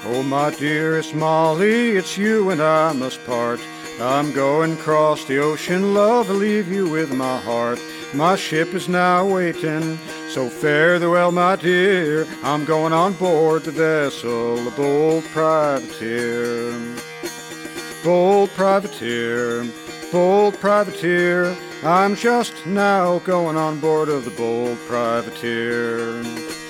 Oh, my dearest Molly, it's you and I must part. I'm going across the ocean, love, I'll leave you with my heart. My ship is now waiting, so fare thee well, my dear. I'm going on board the vessel, the Bold Privateer. Bold Privateer, Bold Privateer, I'm just now going on board of the Bold Privateer.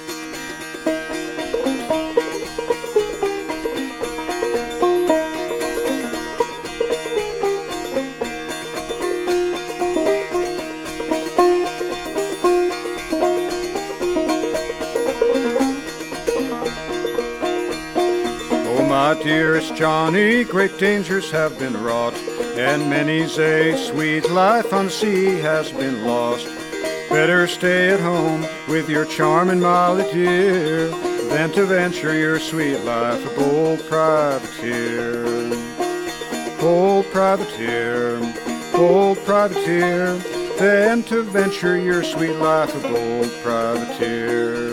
My dearest Johnny, great dangers have been wrought, and many's a sweet life on the sea has been lost. Better stay at home with your charming Molly dear, than to venture your sweet life a Bold Privateer. Bold Privateer, Bold Privateer, than to venture your sweet life a Bold Privateer.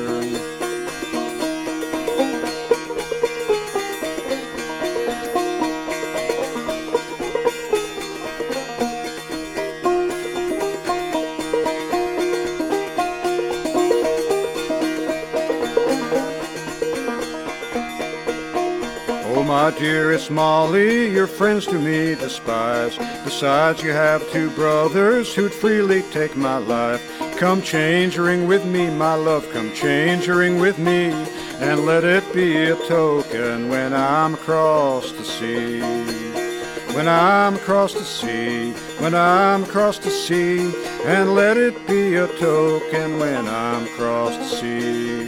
Oh, my dearest Molly, your friends to me despise. Besides, you have two brothers who'd freely take my life. Come change a ring with me, my love, come change a ring with me, and let it be a token when I'm across the sea. When I'm across the sea, when I'm across the sea, and let it be a token when I'm across the sea.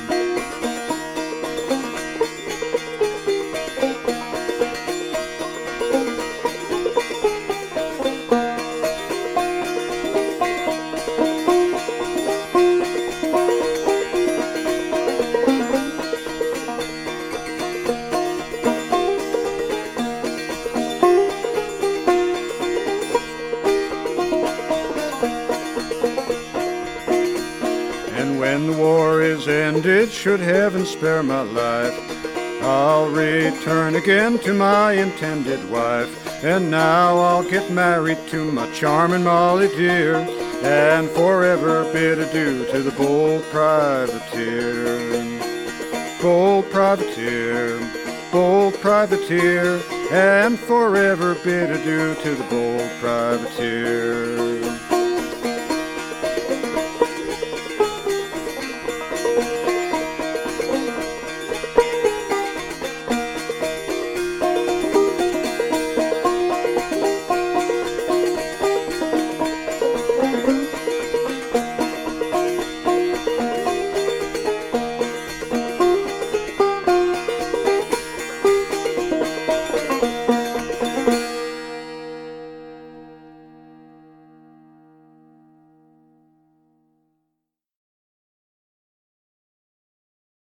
And when the war is ended, should heaven spare my life, I'll return again to my intended wife. And now I'll get married to my charming Molly dear, and forever bid adieu to the Bold Privateer. Bold Privateer, Bold Privateer, and forever bid adieu to the Bold Privateer.